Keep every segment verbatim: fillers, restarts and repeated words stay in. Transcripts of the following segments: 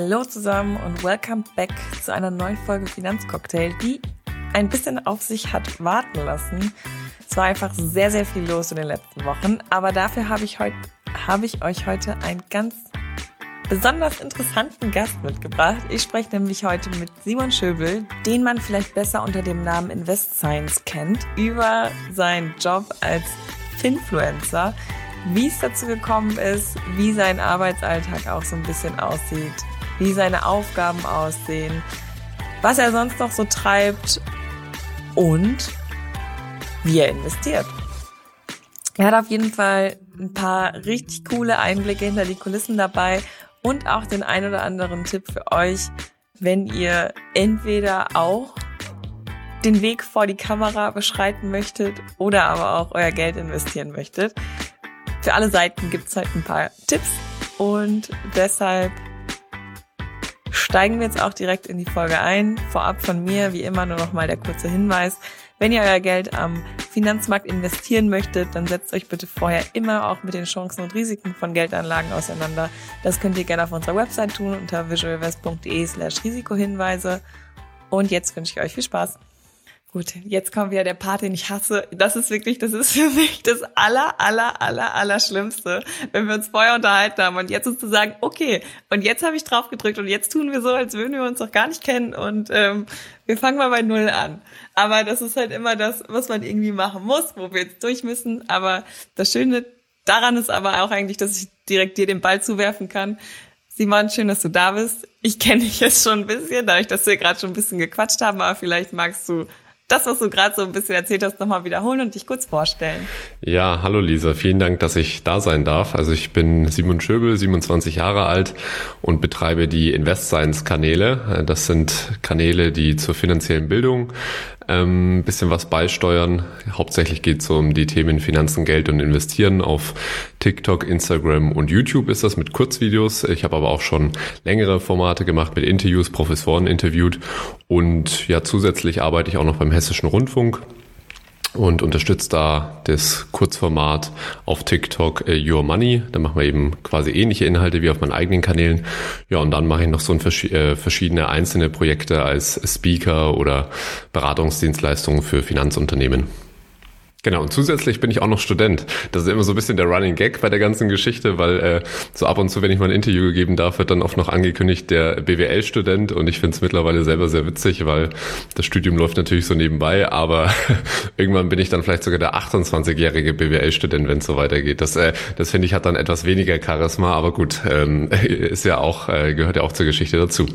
Hallo zusammen und welcome back zu einer neuen Folge Finanzcocktail, die ein bisschen auf sich hat warten lassen. Es war einfach sehr, sehr viel los in den letzten Wochen, aber dafür habe ich, heut, habe ich euch heute einen ganz besonders interessanten Gast mitgebracht. Ich spreche nämlich heute mit Simon Schöbel, den man vielleicht besser unter dem Namen Invest Science kennt, über seinen Job als Finfluencer, wie es dazu gekommen ist, wie sein Arbeitsalltag auch so ein bisschen aussieht, wie seine Aufgaben aussehen, was er sonst noch so treibt und wie er investiert. Er hat auf jeden Fall ein paar richtig coole Einblicke hinter die Kulissen dabei und auch den ein oder anderen Tipp für euch, wenn ihr entweder auch den Weg vor die Kamera beschreiten möchtet oder aber auch euer Geld investieren möchtet. Für alle Seiten gibt es halt ein paar Tipps und deshalb steigen wir jetzt auch direkt in die Folge ein. Vorab von mir, wie immer, nur noch mal der kurze Hinweis. Wenn ihr euer Geld am Finanzmarkt investieren möchtet, dann setzt euch bitte vorher immer auch mit den Chancen und Risiken von Geldanlagen auseinander. Das könnt ihr gerne auf unserer Website tun unter visualvest.de slash Risikohinweise. Und jetzt wünsche ich euch viel Spaß. Gut, jetzt kommt wieder der Part, den ich hasse. Das ist wirklich, das ist für mich das aller, aller, aller, aller Schlimmste, wenn wir uns vorher unterhalten haben und jetzt ist zu sagen, okay, und jetzt habe ich drauf gedrückt und jetzt tun wir so, als würden wir uns noch gar nicht kennen und ähm, wir fangen mal bei Null an. Aber das ist halt immer das, was man irgendwie machen muss, wo wir jetzt durch müssen. Aber das Schöne daran ist aber auch eigentlich, dass ich direkt dir den Ball zuwerfen kann. Simon, schön, dass du da bist. Ich kenne dich jetzt schon ein bisschen, dadurch, dass wir gerade schon ein bisschen gequatscht haben, aber vielleicht magst du das, was du gerade so ein bisschen erzählt hast, nochmal wiederholen und dich kurz vorstellen. Ja, hallo Lisa, vielen Dank, dass ich da sein darf. Also ich bin Simon Schöbel, siebenundzwanzig Jahre alt und betreibe die Invest Science Kanäle. Das sind Kanäle, die zur finanziellen Bildung ein ähm, bisschen was beisteuern. Hauptsächlich geht es um die Themen Finanzen, Geld und Investieren. Auf TikTok, Instagram und YouTube ist das mit Kurzvideos. Ich habe aber auch schon längere Formate gemacht, mit Interviews, Professoren interviewt und ja, zusätzlich arbeite ich auch noch beim Hessischen Rundfunk und unterstützt da das Kurzformat auf TikTok uh, Your Money. Da machen wir eben quasi ähnliche Inhalte wie auf meinen eigenen Kanälen. Ja, und dann mache ich noch so ein vers- äh, verschiedene einzelne Projekte als Speaker oder Beratungsdienstleistungen für Finanzunternehmen. Genau, und zusätzlich bin ich auch noch Student. Das ist immer so ein bisschen der Running Gag bei der ganzen Geschichte, weil äh, so ab und zu, wenn ich mal ein Interview gegeben darf, wird dann oft noch angekündigt, der B W L-Student. Und ich finde es mittlerweile selber sehr witzig, weil das Studium läuft natürlich so nebenbei, aber irgendwann bin ich dann vielleicht sogar der achtundzwanzigjährige B W L-Student, wenn es so weitergeht. Das, äh, das finde ich, hat dann etwas weniger Charisma, aber gut, ähm, ist ja auch, äh, gehört ja auch zur Geschichte dazu.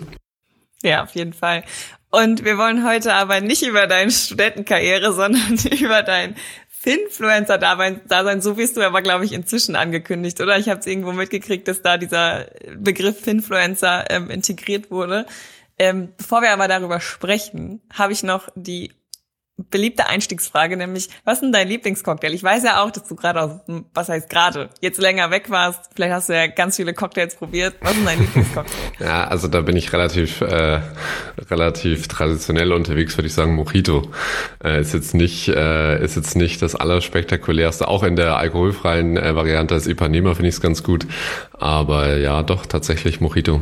Ja, auf jeden Fall. Und wir wollen heute aber nicht über deine Studentenkarriere, sondern über dein Finfluencer-Dasein. So wirst du aber, glaube ich, inzwischen angekündigt, oder? Ich habe es irgendwo mitgekriegt, dass da dieser Begriff Finfluencer ähm, integriert wurde. Ähm, bevor wir aber darüber sprechen, habe ich noch die beliebte Einstiegsfrage, nämlich, was ist denn dein Lieblingscocktail? Ich weiß ja auch, dass du gerade aus, was heißt gerade, jetzt länger weg warst. Vielleicht hast du ja ganz viele Cocktails probiert. Was ist denn dein Lieblingscocktail? Ja, also da bin ich relativ äh, relativ traditionell unterwegs, würde ich sagen, Mojito. Äh, ist jetzt nicht äh, ist jetzt nicht das Allerspektakulärste. Auch in der alkoholfreien äh, Variante als Ipanema finde ich es ganz gut. Aber ja, doch, tatsächlich Mojito.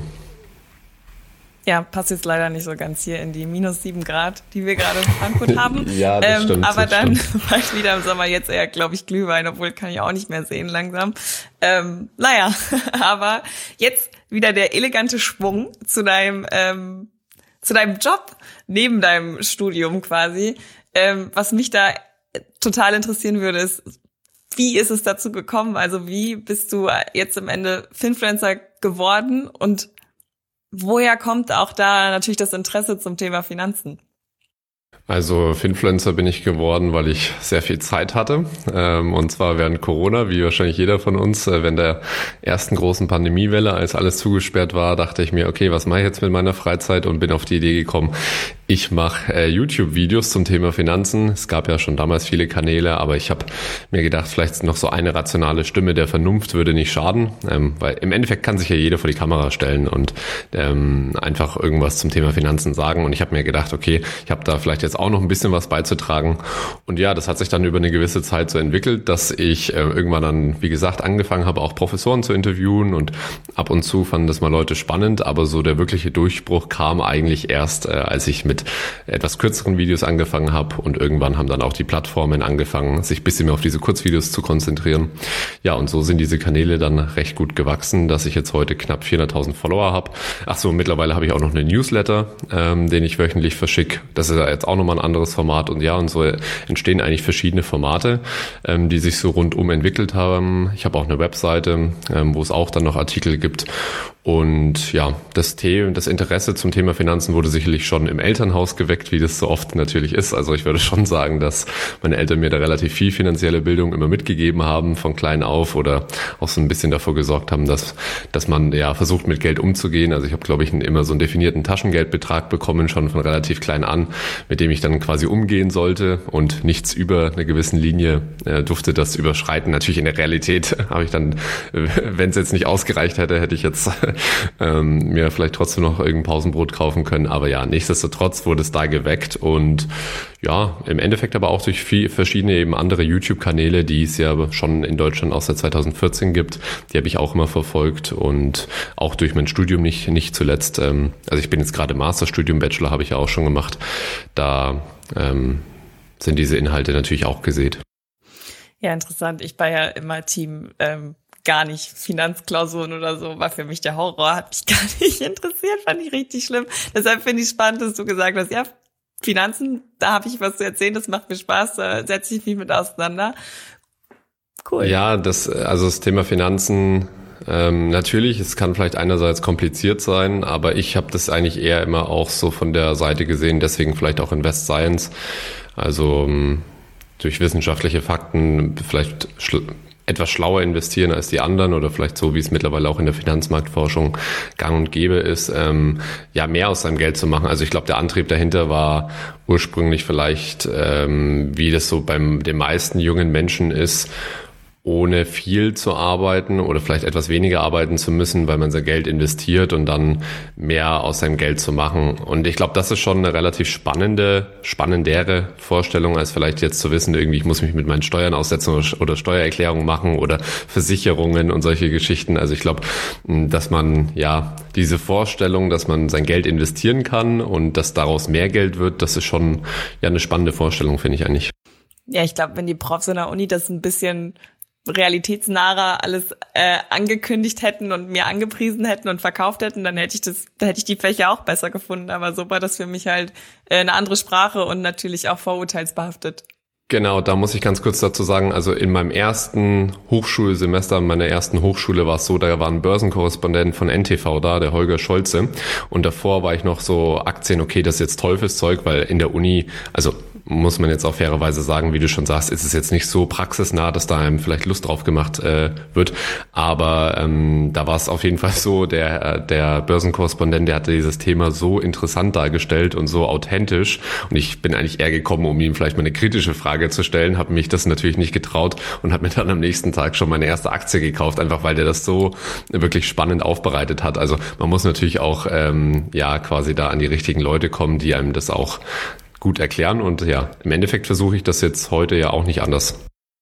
Ja, passt jetzt leider nicht so ganz hier in die minus sieben Grad, die wir gerade in Frankfurt haben. Ja, das ähm, stimmt. Aber das dann stimmt. bald wieder im Sommer jetzt eher, glaube ich, Glühwein, obwohl kann ich auch nicht mehr sehen langsam. Ähm, naja, aber jetzt wieder der elegante Schwung zu deinem ähm, zu deinem Job neben deinem Studium quasi. Ähm, was mich da total interessieren würde, ist, wie ist es dazu gekommen? Also wie bist du jetzt am Ende Finfluencer geworden und woher kommt auch da natürlich das Interesse zum Thema Finanzen? Also Finfluencer bin ich geworden, weil ich sehr viel Zeit hatte, ähm, und zwar während Corona, wie wahrscheinlich jeder von uns. Äh, während der ersten großen Pandemiewelle, als alles zugesperrt war, dachte ich mir, okay, was mache ich jetzt mit meiner Freizeit, und bin auf die Idee gekommen, ich mache äh, YouTube-Videos zum Thema Finanzen. Es gab ja schon damals viele Kanäle, aber ich habe mir gedacht, vielleicht noch so eine rationale Stimme der Vernunft würde nicht schaden, ähm, weil im Endeffekt kann sich ja jeder vor die Kamera stellen und ähm, einfach irgendwas zum Thema Finanzen sagen, und ich habe mir gedacht, okay, ich habe da vielleicht jetzt jetzt auch noch ein bisschen was beizutragen. Und ja, das hat sich dann über eine gewisse Zeit so entwickelt, dass ich äh, irgendwann dann, wie gesagt, angefangen habe, auch Professoren zu interviewen und ab und zu fanden das mal Leute spannend, aber so der wirkliche Durchbruch kam eigentlich erst, äh, als ich mit etwas kürzeren Videos angefangen habe und irgendwann haben dann auch die Plattformen angefangen, sich ein bisschen mehr auf diese Kurzvideos zu konzentrieren. Ja, und so sind diese Kanäle dann recht gut gewachsen, dass ich jetzt heute knapp vierhunderttausend Follower habe. Ach so, mittlerweile habe ich auch noch eine Newsletter, ähm, den ich wöchentlich verschicke. Das ist ja jetzt auch nochmal ein anderes Format und ja, und so entstehen eigentlich verschiedene Formate, ähm, die sich so rundum entwickelt haben. Ich habe auch eine Webseite, ähm, wo es auch dann noch Artikel gibt. Und ja, das Thema, das Interesse zum Thema Finanzen wurde sicherlich schon im Elternhaus geweckt, wie das so oft natürlich ist. Also ich würde schon sagen, dass meine Eltern mir da relativ viel finanzielle Bildung immer mitgegeben haben, von klein auf, oder auch so ein bisschen davor gesorgt haben, dass dass man ja versucht, mit Geld umzugehen. Also ich habe, glaube ich, immer so einen definierten Taschengeldbetrag bekommen, schon von relativ klein an, mit dem ich dann quasi umgehen sollte und nichts über einer gewissen Linie äh, durfte das überschreiten. Natürlich in der Realität habe ich dann, äh, wenn es jetzt nicht ausgereicht hätte, hätte ich jetzt ähm, mir vielleicht trotzdem noch irgendein Pausenbrot kaufen können. Aber ja, nichtsdestotrotz wurde es da geweckt und ja, im Endeffekt aber auch durch viel, verschiedene eben andere YouTube-Kanäle, die es ja schon in Deutschland auch seit zweitausendvierzehn gibt. Die habe ich auch immer verfolgt und auch durch mein Studium nicht nicht zuletzt. Ähm, also ich bin jetzt gerade Masterstudium, Bachelor habe ich ja auch schon gemacht. Da ähm, sind diese Inhalte natürlich auch gesät. Ja, interessant. Ich war ja immer Team ähm, gar nicht Finanzklausuren oder so, war für mich der Horror, hat mich gar nicht interessiert, fand ich richtig schlimm. Deshalb finde ich spannend, dass du gesagt hast, ja, Finanzen, da habe ich was zu erzählen, das macht mir Spaß, da setze ich mich mit auseinander. Cool. Ja, das, also das Thema Finanzen, ähm, natürlich, es kann vielleicht einerseits kompliziert sein, aber ich habe das eigentlich eher immer auch so von der Seite gesehen, deswegen vielleicht auch Invest Science, also durch wissenschaftliche Fakten vielleicht schl- etwas schlauer investieren als die anderen oder vielleicht so, wie es mittlerweile auch in der Finanzmarktforschung gang und gäbe ist, ähm, ja, mehr aus seinem Geld zu machen. Also ich glaube, der Antrieb dahinter war ursprünglich vielleicht, ähm, wie das so beim den meisten jungen Menschen ist, ohne viel zu arbeiten oder vielleicht etwas weniger arbeiten zu müssen, weil man sein Geld investiert und dann mehr aus seinem Geld zu machen. Und ich glaube, das ist schon eine relativ spannende, spannendere Vorstellung, als vielleicht jetzt zu wissen, irgendwie, ich muss mich mit meinen Steuern aussetzen oder, oder Steuererklärungen machen oder Versicherungen und solche Geschichten. Also ich glaube, dass man, ja, diese Vorstellung, dass man sein Geld investieren kann und dass daraus mehr Geld wird, das ist schon, ja, eine spannende Vorstellung, finde ich eigentlich. Ja, ich glaube, wenn die Profs in der Uni das ein bisschen realitätsnaher alles äh, angekündigt hätten und mir angepriesen hätten und verkauft hätten, dann hätte ich das, da hätte ich die Fächer auch besser gefunden. Aber so war das für mich halt äh, eine andere Sprache und natürlich auch vorurteilsbehaftet. Genau, da muss ich ganz kurz dazu sagen, also in meinem ersten Hochschulsemester, meiner ersten Hochschule war es so, da war ein Börsenkorrespondent von N T V da, der Holger Scholze. Und davor war ich noch so Aktien, okay, das ist jetzt Teufelszeug, weil in der Uni, also muss man jetzt auch fairerweise sagen, wie du schon sagst, ist es jetzt nicht so praxisnah, dass da einem vielleicht Lust drauf gemacht äh, wird. Aber ähm, da war es auf jeden Fall so, der der Börsenkorrespondent, der hatte dieses Thema so interessant dargestellt und so authentisch. Und ich bin eigentlich eher gekommen, um ihm vielleicht mal eine kritische Frage zu stellen, habe mich das natürlich nicht getraut und habe mir dann am nächsten Tag schon meine erste Aktie gekauft, einfach weil der das so wirklich spannend aufbereitet hat. Also man muss natürlich auch ähm, ja quasi da an die richtigen Leute kommen, die einem das auch gut erklären und ja, im Endeffekt versuche ich das jetzt heute ja auch nicht anders.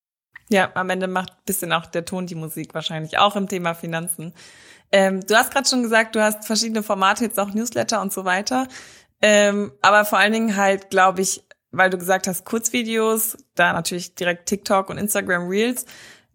Ja, am Ende macht ein bisschen auch der Ton die Musik wahrscheinlich, auch im Thema Finanzen. Ähm, du hast gerade schon gesagt, du hast verschiedene Formate, jetzt auch Newsletter und so weiter, ähm, aber vor allen Dingen halt, glaube ich, weil du gesagt hast, Kurzvideos, da natürlich direkt TikTok und Instagram Reels.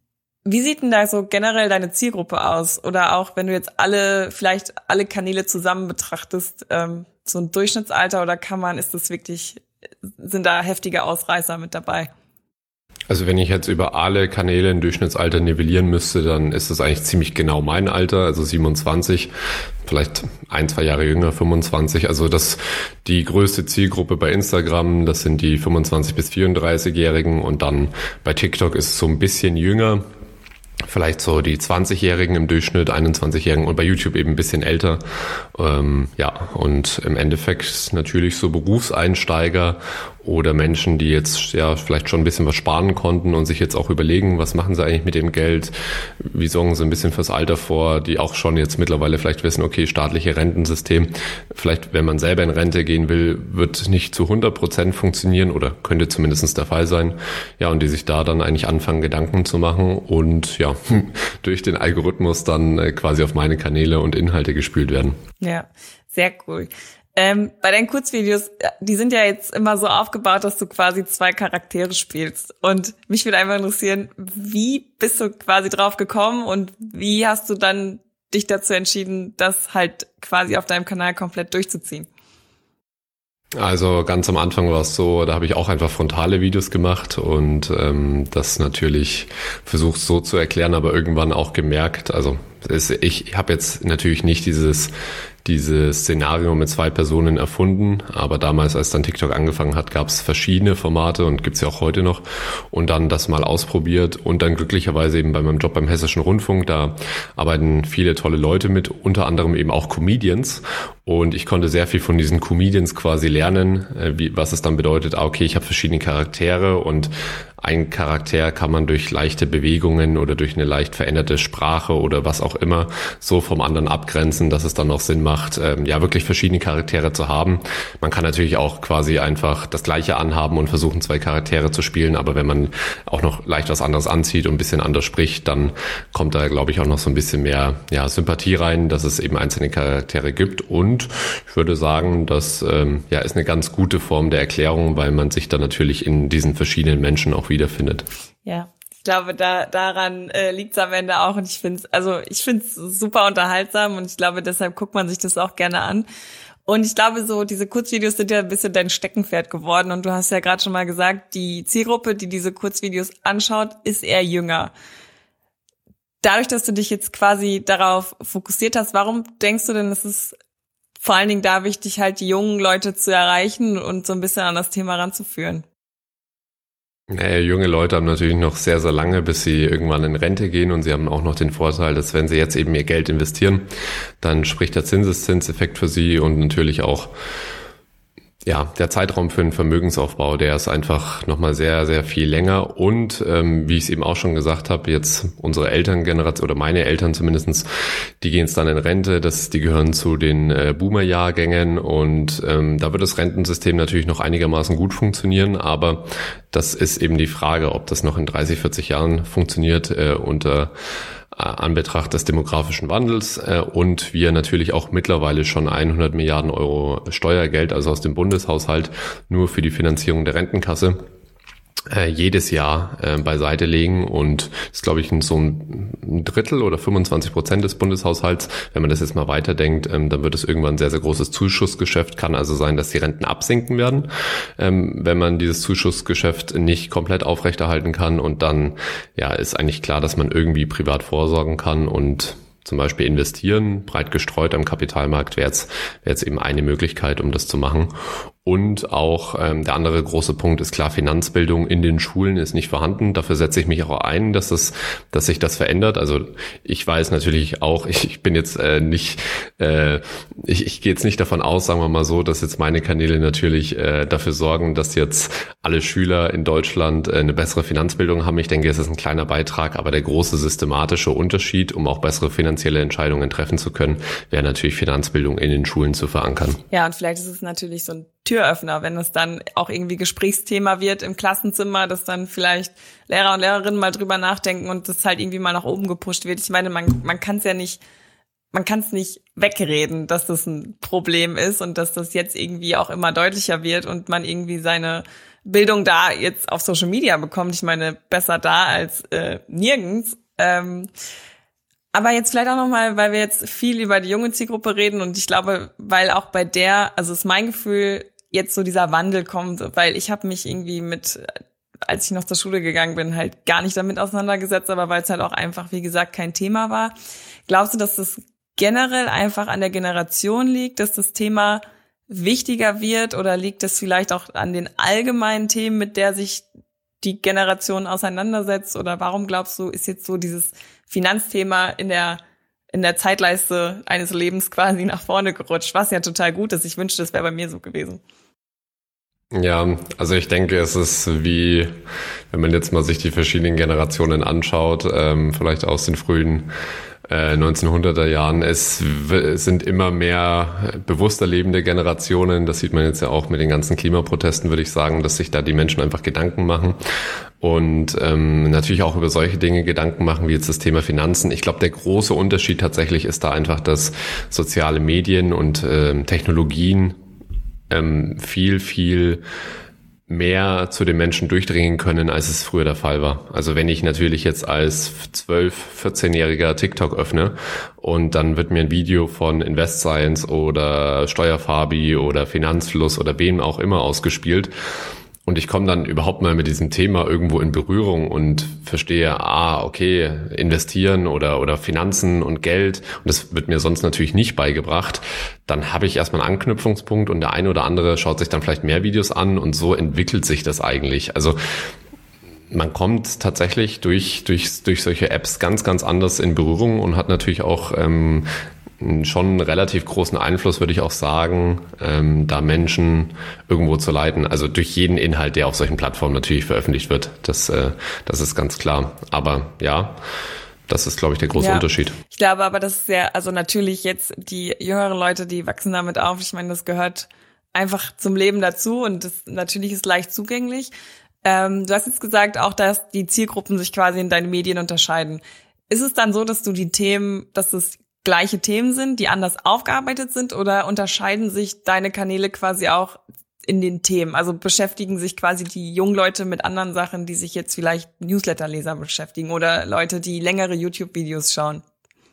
Wie sieht denn da so generell deine Zielgruppe aus? Oder auch, wenn du jetzt alle, vielleicht alle Kanäle zusammen betrachtest, ähm, so ein Durchschnittsalter, oder kann man, ist das wirklich, sind da heftige Ausreißer mit dabei? Also wenn ich jetzt über alle Kanäle ein Durchschnittsalter nivellieren müsste, dann ist das eigentlich ziemlich genau mein Alter, also siebenundzwanzig, vielleicht ein, zwei Jahre jünger, fünfundzwanzig. Also das die größte Zielgruppe bei Instagram, das sind die fünfundzwanzig bis vierunddreißig-Jährigen und dann bei TikTok ist es so ein bisschen jünger. Vielleicht so die zwanzigjährigen im Durchschnitt, einundzwanzigjährigen und bei YouTube eben ein bisschen älter. Ähm, ja, und im Endeffekt natürlich so Berufseinsteiger oder Menschen, die jetzt ja vielleicht schon ein bisschen was sparen konnten und sich jetzt auch überlegen, was machen sie eigentlich mit dem Geld, wie sorgen sie ein bisschen fürs Alter vor, die auch schon jetzt mittlerweile vielleicht wissen, okay, staatliche Rentensystem, vielleicht wenn man selber in Rente gehen will, wird nicht zu hundert Prozent funktionieren oder könnte zumindest der Fall sein. Ja, und die sich da dann eigentlich anfangen, Gedanken zu machen und ja, durch den Algorithmus dann quasi auf meine Kanäle und Inhalte gespült werden. Ja, sehr cool. Ähm, bei deinen Kurzvideos, die sind ja jetzt immer so aufgebaut, dass du quasi zwei Charaktere spielst. Und mich würde einfach interessieren, wie bist du quasi drauf gekommen und wie hast du dann dich dazu entschieden, das halt quasi auf deinem Kanal komplett durchzuziehen? Also ganz am Anfang war es so, da habe ich auch einfach frontale Videos gemacht und ähm, das natürlich versucht so zu erklären, aber irgendwann auch gemerkt, also es, ich habe jetzt natürlich nicht dieses dieses Szenario mit zwei Personen erfunden, aber damals, als dann TikTok angefangen hat, gab es verschiedene Formate und gibt's ja auch heute noch und dann das mal ausprobiert und dann glücklicherweise eben bei meinem Job beim Hessischen Rundfunk, da arbeiten viele tolle Leute mit, unter anderem eben auch Comedians und ich konnte sehr viel von diesen Comedians quasi lernen, wie, was es dann bedeutet, ah, okay, ich habe verschiedene Charaktere und ein Charakter kann man durch leichte Bewegungen oder durch eine leicht veränderte Sprache oder was auch immer so vom anderen abgrenzen, dass es dann auch Sinn macht, ähm, ja wirklich verschiedene Charaktere zu haben. Man kann natürlich auch quasi einfach das Gleiche anhaben und versuchen, zwei Charaktere zu spielen, aber wenn man auch noch leicht was anderes anzieht und ein bisschen anders spricht, dann kommt da, glaube ich, auch noch so ein bisschen mehr ja, Sympathie rein, dass es eben einzelne Charaktere gibt und ich würde sagen, das ähm, ja, ist eine ganz gute Form der Erklärung, weil man sich dann natürlich in diesen verschiedenen Menschen auch wiederfindet. Ja, ich glaube, da daran äh, liegt es am Ende auch und ich finde es, also ich finde es super unterhaltsam und ich glaube, deshalb guckt man sich das auch gerne an. Und ich glaube, so diese Kurzvideos sind ja ein bisschen dein Steckenpferd geworden und du hast ja gerade schon mal gesagt, die Zielgruppe, die diese Kurzvideos anschaut, ist eher jünger. Dadurch, dass du dich jetzt quasi darauf fokussiert hast, warum denkst du denn, es ist vor allen Dingen da wichtig, halt die jungen Leute zu erreichen und so ein bisschen an das Thema ranzuführen? Naja, junge Leute haben natürlich noch sehr, sehr lange, bis sie irgendwann in Rente gehen und sie haben auch noch den Vorteil, dass wenn sie jetzt eben ihr Geld investieren, dann spricht der Zinseszinseffekt für sie und natürlich auch ja, der Zeitraum für den Vermögensaufbau, der ist einfach nochmal sehr, sehr viel länger und ähm, wie ich es eben auch schon gesagt habe, jetzt unsere Elterngeneration oder meine Eltern zumindestens, die gehen jetzt dann in Rente, das, die gehören zu den äh, Boomer-Jahrgängen und ähm, da wird das Rentensystem natürlich noch einigermaßen gut funktionieren, aber das ist eben die Frage, ob das noch in dreißig, vierzig Jahren funktioniert äh, unter Anbetracht des demografischen Wandels äh, und wir natürlich auch mittlerweile schon hundert Milliarden Euro Steuergeld, also aus dem Bundeshaushalt, nur für die Finanzierung der Rentenkasse äh, jedes Jahr äh, beiseite legen und das ist, glaube ich, so ein Drittel oder fünfundzwanzig Prozent des Bundeshaushalts. Wenn man das jetzt mal weiterdenkt, ähm, dann wird es irgendwann ein sehr, sehr großes Zuschussgeschäft. Kann also sein, dass die Renten absinken werden, ähm, wenn man dieses Zuschussgeschäft nicht komplett aufrechterhalten kann und dann ja ist eigentlich klar, dass man irgendwie privat vorsorgen kann und zum Beispiel investieren, breit gestreut am Kapitalmarkt wäre jetzt, wäre jetzt eben eine Möglichkeit, um das zu machen. Und auch ähm, der andere große Punkt ist klar, Finanzbildung in den Schulen ist nicht vorhanden. Dafür setze ich mich auch ein, dass das, dass sich das verändert. Also ich weiß natürlich auch, ich, ich bin jetzt äh, nicht, äh, ich, ich gehe jetzt nicht davon aus, sagen wir mal so, dass jetzt meine Kanäle natürlich äh, dafür sorgen, dass jetzt alle Schüler in Deutschland äh, eine bessere Finanzbildung haben. Ich denke, es ist ein kleiner Beitrag, aber der große systematische Unterschied, um auch bessere finanzielle Entscheidungen treffen zu können, wäre natürlich Finanzbildung in den Schulen zu verankern. Ja, und vielleicht ist es natürlich so ein Türöffner, wenn es dann auch irgendwie Gesprächsthema wird im Klassenzimmer, dass dann vielleicht Lehrer und Lehrerinnen mal drüber nachdenken und das halt irgendwie mal nach oben gepusht wird. Ich meine, man, man kann es ja nicht, man kann es nicht wegreden, dass das ein Problem ist und dass das jetzt irgendwie auch immer deutlicher wird und man irgendwie seine Bildung da jetzt auf Social Media bekommt. Ich meine, besser da als äh, nirgends. Ähm, Aber jetzt vielleicht auch nochmal, weil wir jetzt viel über die junge Zielgruppe reden und ich glaube, weil auch bei der, also ist mein Gefühl, jetzt so dieser Wandel kommt, weil ich habe mich irgendwie mit, als ich noch zur Schule gegangen bin, halt gar nicht damit auseinandergesetzt, aber weil es halt auch einfach, wie gesagt, kein Thema war. Glaubst du, dass das generell einfach an der Generation liegt, dass das Thema wichtiger wird oder liegt es vielleicht auch an den allgemeinen Themen, mit der sich die Generation auseinandersetzt oder warum glaubst du, ist jetzt so dieses Finanzthema in der in der Zeitleiste eines Lebens quasi nach vorne gerutscht, was ja total gut ist. Ich wünschte, das wäre bei mir so gewesen. Ja, also ich denke, es ist wie, wenn man jetzt mal sich die verschiedenen Generationen anschaut, ähm, vielleicht aus den frühen äh, neunzehnhunderter Jahren, es w- sind immer mehr bewusster lebende Generationen. Das sieht man jetzt ja auch mit den ganzen Klimaprotesten, würde ich sagen, dass sich da die Menschen einfach Gedanken machen und ähm, natürlich auch über solche Dinge Gedanken machen, wie jetzt das Thema Finanzen. Ich glaube, der große Unterschied tatsächlich ist da einfach, dass soziale Medien und ähm, Technologien ähm, viel, viel mehr zu den Menschen durchdringen können, als es früher der Fall war. Also wenn ich natürlich jetzt als zwölf-, vierzehnjähriger TikTok öffne und dann wird mir ein Video von Invest Science oder Steuerfabi oder Finanzfluss oder wem auch immer ausgespielt, und ich komme dann überhaupt mal mit diesem Thema irgendwo in Berührung und verstehe, ah, okay, investieren oder oder Finanzen und Geld, und das wird mir sonst natürlich nicht beigebracht, dann habe ich erstmal einen Anknüpfungspunkt und der eine oder andere schaut sich dann vielleicht mehr Videos an und so entwickelt sich das eigentlich. Also man kommt tatsächlich durch durch durch solche Apps ganz, ganz anders in Berührung und hat natürlich auch ähm, schon einen relativ großen Einfluss, würde ich auch sagen, ähm, da Menschen irgendwo zu leiten. Also durch jeden Inhalt, der auf solchen Plattformen natürlich veröffentlicht wird. Das, äh, das ist ganz klar. Aber ja, das ist, glaube ich, der große ja, Unterschied. Ich glaube aber, das ist ja, also natürlich jetzt die jüngeren Leute, die wachsen damit auf. Ich meine, das gehört einfach zum Leben dazu und das natürlich ist leicht zugänglich. Ähm, du hast jetzt gesagt auch, dass die Zielgruppen sich quasi in deinen Medien unterscheiden. Ist es dann so, dass du die Themen, dass es gleiche Themen sind, die anders aufgearbeitet sind, oder unterscheiden sich deine Kanäle quasi auch in den Themen? Also beschäftigen sich quasi die jungen Leute mit anderen Sachen, die sich jetzt vielleicht Newsletterleser beschäftigen oder Leute, die längere YouTube-Videos schauen?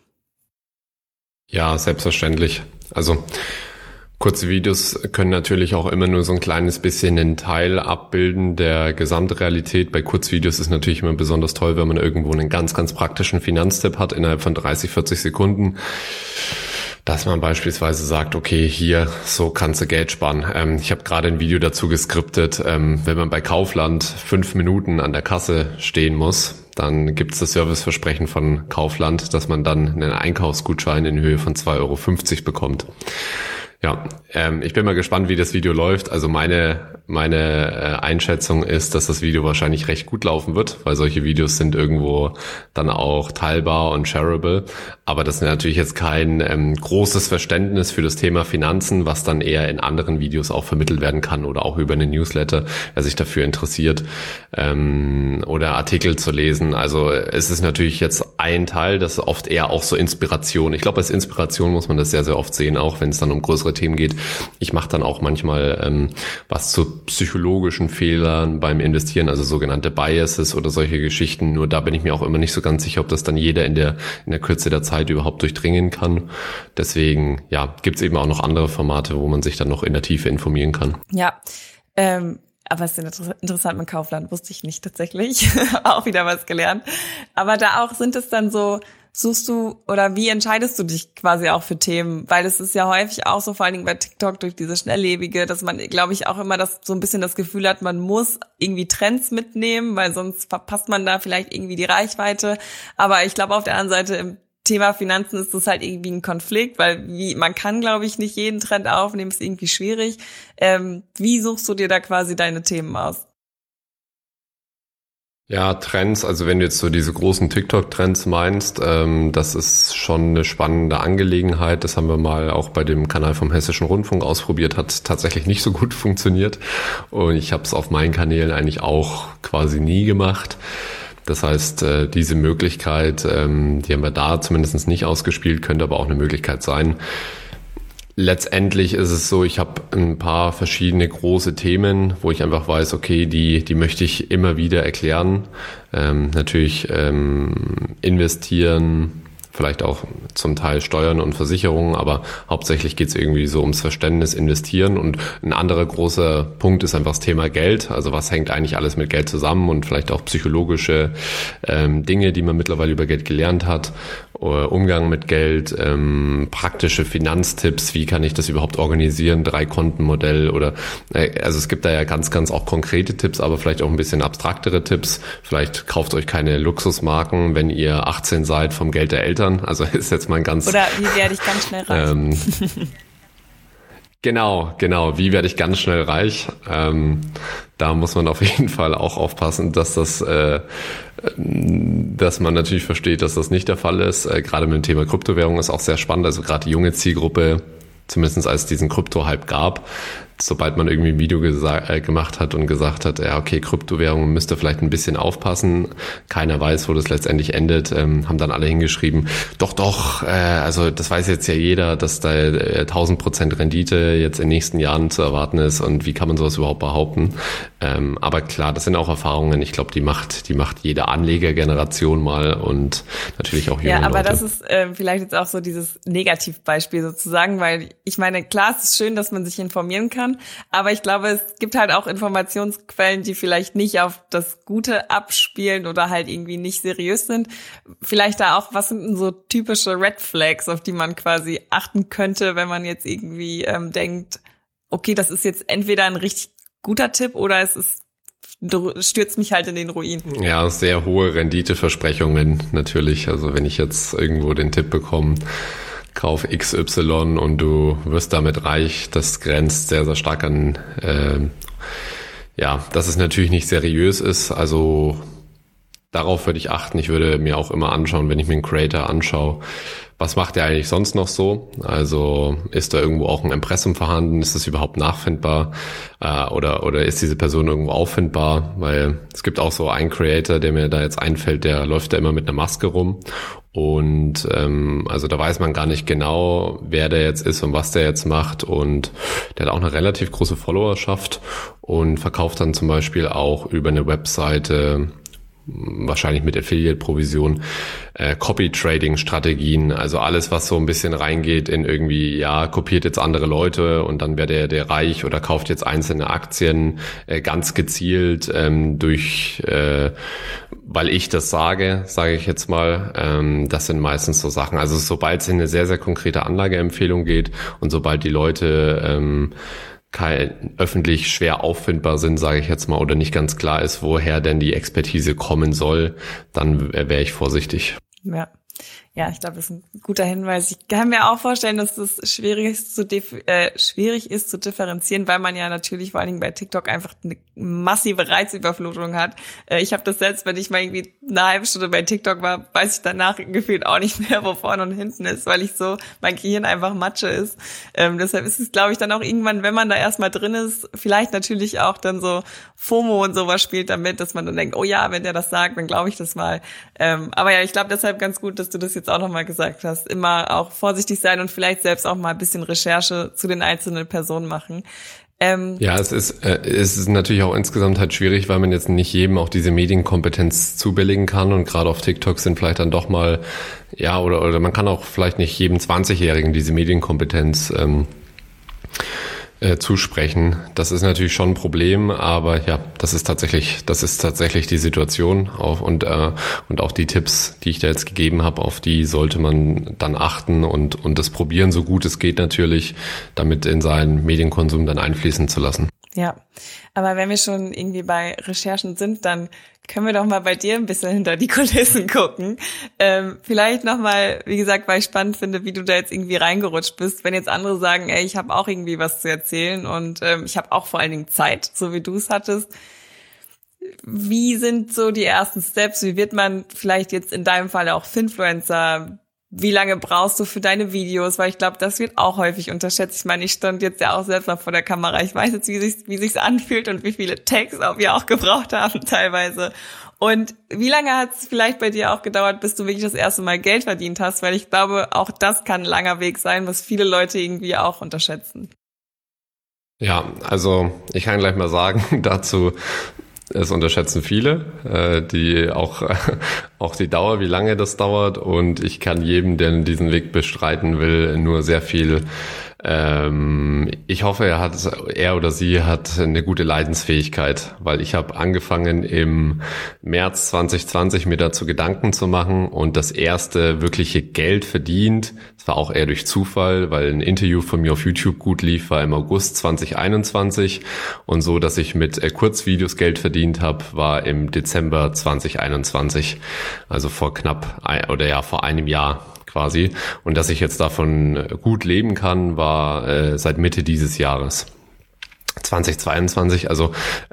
Ja, selbstverständlich. Also kurze Videos können natürlich auch immer nur so ein kleines bisschen einen Teil abbilden der Gesamtrealität. Bei Kurzvideos ist natürlich immer besonders toll, wenn man irgendwo einen ganz, ganz praktischen Finanztipp hat innerhalb von dreißig, vierzig Sekunden. Dass man beispielsweise sagt, okay, hier, so kannst du Geld sparen. Ähm, ich habe gerade ein Video dazu geskriptet, ähm, wenn man bei Kaufland fünf Minuten an der Kasse stehen muss, dann gibt es das Serviceversprechen von Kaufland, dass man dann einen Einkaufsgutschein in Höhe von zwei Euro fünfzig bekommt. Ja, ähm, ich bin mal gespannt, wie das Video läuft. Also meine meine äh, Einschätzung ist, dass das Video wahrscheinlich recht gut laufen wird, weil solche Videos sind irgendwo dann auch teilbar und shareable. Aber das ist natürlich jetzt kein ähm, großes Verständnis für das Thema Finanzen, was dann eher in anderen Videos auch vermittelt werden kann oder auch über eine Newsletter, wer sich dafür interessiert, ähm, oder Artikel zu lesen. Also es ist natürlich jetzt ein Teil, das ist oft eher auch so Inspiration. Ich glaube, als Inspiration muss man das sehr, sehr oft sehen, auch wenn es dann um größere Themen geht. Ich mache dann auch manchmal ähm, was zu psychologischen Fehlern beim Investieren, also sogenannte Biases oder solche Geschichten. Nur da bin ich mir auch immer nicht so ganz sicher, ob das dann jeder in der in der Kürze der Zeit überhaupt durchdringen kann. Deswegen, ja, gibt es eben auch noch andere Formate, wo man sich dann noch in der Tiefe informieren kann. Ja, ähm, aber es ist interessant mit Kaufland, wusste ich nicht tatsächlich. Auch wieder was gelernt. Aber da auch sind es dann so, suchst du oder wie entscheidest du dich quasi auch für Themen? Weil es ist ja häufig auch so, vor allen Dingen bei TikTok durch diese Schnelllebige, dass man, glaube ich, auch immer das so ein bisschen das Gefühl hat, man muss irgendwie Trends mitnehmen, weil sonst verpasst man da vielleicht irgendwie die Reichweite. Aber ich glaube, auf der anderen Seite im Thema Finanzen ist das halt irgendwie ein Konflikt, weil wie man kann, glaube ich, nicht jeden Trend aufnehmen, ist irgendwie schwierig. Ähm, wie suchst du dir da quasi deine Themen aus? Ja, Trends, also wenn du jetzt so diese großen TikTok-Trends meinst, ähm, das ist schon eine spannende Angelegenheit. Das haben wir mal auch bei dem Kanal vom Hessischen Rundfunk ausprobiert, hat tatsächlich nicht so gut funktioniert. Und ich habe es auf meinen Kanälen eigentlich auch quasi nie gemacht. Das heißt, äh, diese Möglichkeit, ähm, die haben wir da zumindest nicht ausgespielt, könnte aber auch eine Möglichkeit sein. Letztendlich ist es so, ich habe ein paar verschiedene große Themen, wo ich einfach weiß, okay, die die möchte ich immer wieder erklären. Ähm, natürlich ähm, investieren, vielleicht auch zum Teil Steuern und Versicherungen, aber hauptsächlich geht es irgendwie so ums Verständnis, investieren. Und ein anderer großer Punkt ist einfach das Thema Geld. Also was hängt eigentlich alles mit Geld zusammen und vielleicht auch psychologische ähm, Dinge, die man mittlerweile über Geld gelernt hat. Umgang mit Geld, ähm, praktische Finanztipps, wie kann ich das überhaupt organisieren, Drei-Konten-Modell oder äh, also es gibt da ja ganz, ganz auch konkrete Tipps, aber vielleicht auch ein bisschen abstraktere Tipps. Vielleicht kauft euch keine Luxusmarken, wenn ihr achtzehn seid vom Geld der Eltern. Also ist jetzt mal ein ganz... Oder wie werde ich ganz schnell reich? Ähm, Genau, genau. Wie werde ich ganz schnell reich? Ähm, da muss man auf jeden Fall auch aufpassen, dass das, äh, dass man natürlich versteht, dass das nicht der Fall ist. Äh, gerade mit dem Thema Kryptowährung ist auch sehr spannend. Also gerade die junge Zielgruppe, zumindest als es diesen Krypto-Hype gab, sobald man irgendwie ein Video gesa- äh, gemacht hat und gesagt hat, ja okay, Kryptowährungen müsst ihr vielleicht ein bisschen aufpassen, keiner weiß, wo das letztendlich endet, ähm, haben dann alle hingeschrieben, doch, doch, äh, also das weiß jetzt ja jeder, dass da äh, tausend Prozent Rendite jetzt in den nächsten Jahren zu erwarten ist und wie kann man sowas überhaupt behaupten? Ähm, aber klar, das sind auch Erfahrungen, ich glaube, die macht, die macht jede Anlegergeneration mal und natürlich auch junge Ja, aber Leute. das ist äh, vielleicht jetzt auch so dieses Negativbeispiel sozusagen, weil ich meine, klar, es ist schön, dass man sich informieren kann, aber ich glaube, es gibt halt auch Informationsquellen, die vielleicht nicht auf das Gute abspielen oder halt irgendwie nicht seriös sind. Vielleicht da auch, was sind denn so typische Red Flags, auf die man quasi achten könnte, wenn man jetzt irgendwie ähm, denkt, okay, das ist jetzt entweder ein richtig guter Tipp oder es ist stürzt mich halt in den Ruin. Ja, sehr hohe Renditeversprechungen natürlich. Also wenn ich jetzt irgendwo den Tipp bekomme, kauf X Y und du wirst damit reich, das grenzt sehr, sehr stark an, äh, ja, dass es natürlich nicht seriös ist. Also darauf würde ich achten. Ich würde mir auch immer anschauen, wenn ich mir einen Creator anschaue, was macht der eigentlich sonst noch so? Also ist da irgendwo auch ein Impressum vorhanden? Ist das überhaupt nachfindbar? Äh, oder oder ist diese Person irgendwo auffindbar? Weil es gibt auch so einen Creator, der mir da jetzt einfällt, der läuft da immer mit einer Maske rum. Und ähm, also da weiß man gar nicht genau, wer der jetzt ist und was der jetzt macht. Und der hat auch eine relativ große Followerschaft und verkauft dann zum Beispiel auch über eine Webseite, wahrscheinlich mit Affiliate-Provision, äh, Copy-Trading-Strategien, also alles, was so ein bisschen reingeht in irgendwie, ja, kopiert jetzt andere Leute und dann wird der, der reich oder kauft jetzt einzelne Aktien äh, ganz gezielt ähm, durch, äh, weil ich das sage, sage ich jetzt mal, ähm, das sind meistens so Sachen. Also sobald es in eine sehr, sehr konkrete Anlageempfehlung geht und sobald die Leute ähm, kein, öffentlich schwer auffindbar sind, sage ich jetzt mal, oder nicht ganz klar ist, woher denn die Expertise kommen soll, dann wäre ich vorsichtig. Ja. Ja, ich glaube, das ist ein guter Hinweis. Ich kann mir auch vorstellen, dass es schwierig ist zu dif- äh, schwierig ist zu differenzieren, weil man ja natürlich vor allen Dingen bei TikTok einfach eine massive Reizüberflutung hat. Äh, ich habe das selbst, wenn ich mal irgendwie eine halbe Stunde bei TikTok war, weiß ich danach gefühlt auch nicht mehr, wo vorne und hinten ist, weil ich so, mein Gehirn einfach Matsche ist. Ähm, deshalb ist es, glaube ich, dann auch irgendwann, wenn man da erstmal drin ist, vielleicht natürlich auch dann so FOMO und sowas spielt damit, dass man dann denkt, oh ja, wenn der das sagt, dann glaube ich das mal. Ähm, aber ja, ich glaube deshalb ganz gut, dass du das jetzt auch nochmal gesagt hast, immer auch vorsichtig sein und vielleicht selbst auch mal ein bisschen Recherche zu den einzelnen Personen machen. Ähm, ja, es ist, äh, es ist natürlich auch insgesamt halt schwierig, weil man jetzt nicht jedem auch diese Medienkompetenz zubilligen kann und gerade auf TikTok sind vielleicht dann doch mal, ja, oder, oder man kann auch vielleicht nicht jedem zwanzigjährigen diese Medienkompetenz ähm, Äh, zusprechen. Das ist natürlich schon ein Problem, aber ja, das ist tatsächlich, das ist tatsächlich die Situation auch, und äh, und auch die Tipps, die ich da jetzt gegeben habe, auf die sollte man dann achten und und das probieren, so gut es geht natürlich, damit in seinen Medienkonsum dann einfließen zu lassen. Ja, aber wenn wir schon irgendwie bei Recherchen sind, dann können wir doch mal bei dir ein bisschen hinter die Kulissen gucken. Ähm, vielleicht nochmal, wie gesagt, weil ich spannend finde, wie du da jetzt irgendwie reingerutscht bist. Wenn jetzt andere sagen, ey, ich habe auch irgendwie was zu erzählen und ähm, ich habe auch vor allen Dingen Zeit, so wie du es hattest. Wie sind so die ersten Steps? Wie wird man vielleicht jetzt in deinem Fall auch Finfluencer? Wie lange brauchst du für deine Videos? Weil ich glaube, das wird auch häufig unterschätzt. Ich meine, ich stand jetzt ja auch selbst mal vor der Kamera. Ich weiß jetzt, wie sich's, wie sich's anfühlt und wie viele Tags auch wir auch gebraucht haben teilweise. Und wie lange hat es vielleicht bei dir auch gedauert, bis du wirklich das erste Mal Geld verdient hast? Weil ich glaube, auch das kann ein langer Weg sein, was viele Leute irgendwie auch unterschätzen. Ja, also ich kann gleich mal sagen dazu, es unterschätzen viele, äh, die auch auch die Dauer, wie lange das dauert, und ich kann jedem, der diesen Weg bestreiten will, nur sehr viel. Ähm, ich hoffe, er hat, er oder sie hat eine gute Leidensfähigkeit, weil ich habe angefangen im März zwanzig zwanzig mir dazu Gedanken zu machen und das erste wirkliche Geld verdient. Das war auch eher durch Zufall, weil ein Interview von mir auf YouTube gut lief, war im August zwanzig einundzwanzig, und so, dass ich mit äh, Kurzvideos Geld verdient habe, war im Dezember zwanzig einundzwanzig, also vor knapp ein, oder ja vor einem Jahr quasi. Und dass ich jetzt davon gut leben kann, war äh, seit Mitte dieses Jahres. zweitausendzweiundzwanzig, also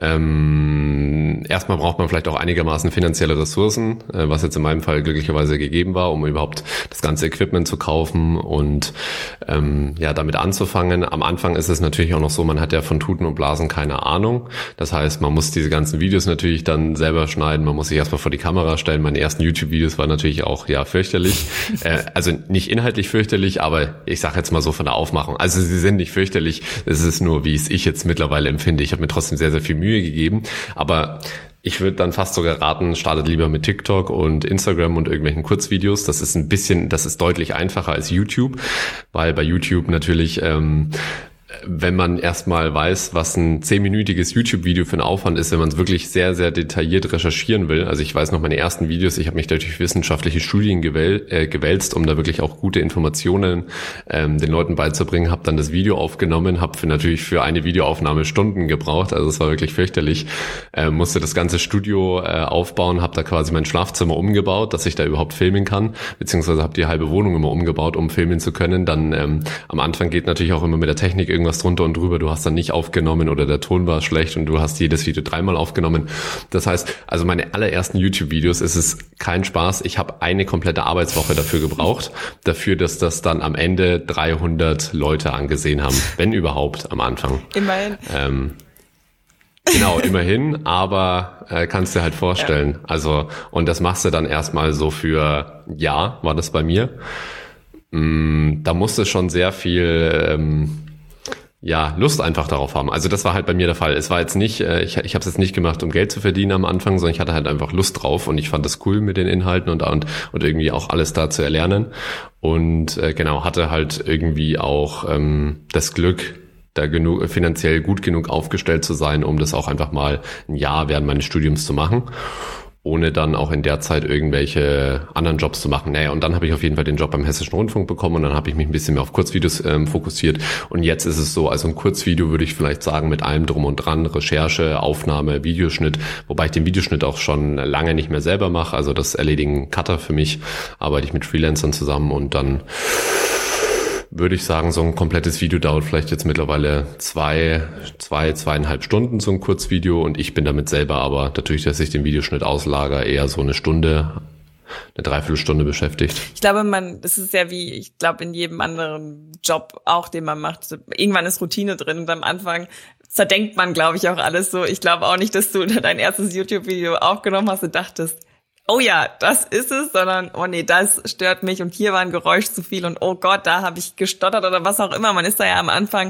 ähm, erstmal braucht man vielleicht auch einigermaßen finanzielle Ressourcen, äh, was jetzt in meinem Fall glücklicherweise gegeben war, um überhaupt das ganze Equipment zu kaufen und ähm, ja damit anzufangen. Am Anfang ist es natürlich auch noch so, man hat ja von Tuten und Blasen keine Ahnung. Das heißt, man muss diese ganzen Videos natürlich dann selber schneiden, man muss sich erstmal vor die Kamera stellen. Meine ersten YouTube-Videos waren natürlich auch ja fürchterlich, äh, also nicht inhaltlich fürchterlich, aber ich sage jetzt mal so von der Aufmachung. Also sie sind nicht fürchterlich, es ist nur, wie es ich jetzt mit mittlerweile empfinde. Ich habe mir trotzdem sehr, sehr viel Mühe gegeben, aber ich würde dann fast sogar raten, startet lieber mit TikTok und Instagram und irgendwelchen Kurzvideos. Das ist ein bisschen, das ist deutlich einfacher als YouTube, weil bei YouTube natürlich ähm, wenn man erstmal weiß, was ein zehnminütiges YouTube-Video für ein Aufwand ist, wenn man es wirklich sehr, sehr detailliert recherchieren will. Also ich weiß noch, meine ersten Videos, ich habe mich da durch wissenschaftliche Studien gewäl- äh, gewälzt, um da wirklich auch gute Informationen ähm, den Leuten beizubringen, habe dann das Video aufgenommen, habe für natürlich für eine Videoaufnahme Stunden gebraucht, also es war wirklich fürchterlich. Äh, musste das ganze Studio äh, aufbauen, habe da quasi mein Schlafzimmer umgebaut, dass ich da überhaupt filmen kann, beziehungsweise habe die halbe Wohnung immer umgebaut, um filmen zu können. Dann ähm, am Anfang geht natürlich auch immer mit der Technik irgendwie was drunter und drüber, du hast dann nicht aufgenommen oder der Ton war schlecht und du hast jedes Video dreimal aufgenommen. Das heißt, also meine allerersten YouTube-Videos, ist es kein Spaß, ich habe eine komplette Arbeitswoche dafür gebraucht, dafür, dass das dann am Ende dreihundert Leute angesehen haben, wenn überhaupt am Anfang. Immerhin. Ähm, genau, immerhin, aber äh, kannst dir halt vorstellen, ja. Also und das machst du dann erstmal so für ein Jahr, war das bei mir. Mm, da musste schon sehr viel ähm, ja, Lust einfach darauf haben. Also das war halt bei mir der Fall. Es war jetzt nicht, äh, ich, ich habe es jetzt nicht gemacht, um Geld zu verdienen am Anfang, sondern ich hatte halt einfach Lust drauf und ich fand das cool mit den Inhalten und und, und irgendwie auch alles da zu erlernen. Und äh, genau, hatte halt irgendwie auch ähm, das Glück, da genug finanziell gut genug aufgestellt zu sein, um das auch einfach mal ein Jahr während meines Studiums zu machen, ohne dann auch in der Zeit irgendwelche anderen Jobs zu machen. Naja, und dann habe ich auf jeden Fall den Job beim Hessischen Rundfunk bekommen und dann habe ich mich ein bisschen mehr auf Kurzvideos ähm, fokussiert. Und jetzt ist es so, also ein Kurzvideo würde ich vielleicht sagen, mit allem drum und dran, Recherche, Aufnahme, Videoschnitt, wobei ich den Videoschnitt auch schon lange nicht mehr selber mache. Also das erledigen Cutter für mich, arbeite ich mit Freelancern zusammen und dann würde ich sagen, so ein komplettes Video dauert vielleicht jetzt mittlerweile zwei, zwei, zweieinhalb Stunden, so ein Kurzvideo. Und ich bin damit selber aber natürlich, dass ich den Videoschnitt auslager, eher so eine Stunde, eine Dreiviertelstunde beschäftigt. Ich glaube, man, das ist ja wie, ich glaube, in jedem anderen Job auch, den man macht. Irgendwann ist Routine drin und am Anfang zerdenkt man, glaube ich, auch alles so. Ich glaube auch nicht, dass du dein erstes YouTube-Video aufgenommen hast und dachtest, oh ja, das ist es, sondern, oh nee, das stört mich und hier war ein Geräusch zu viel und oh Gott, da habe ich gestottert oder was auch immer. Man ist da ja am Anfang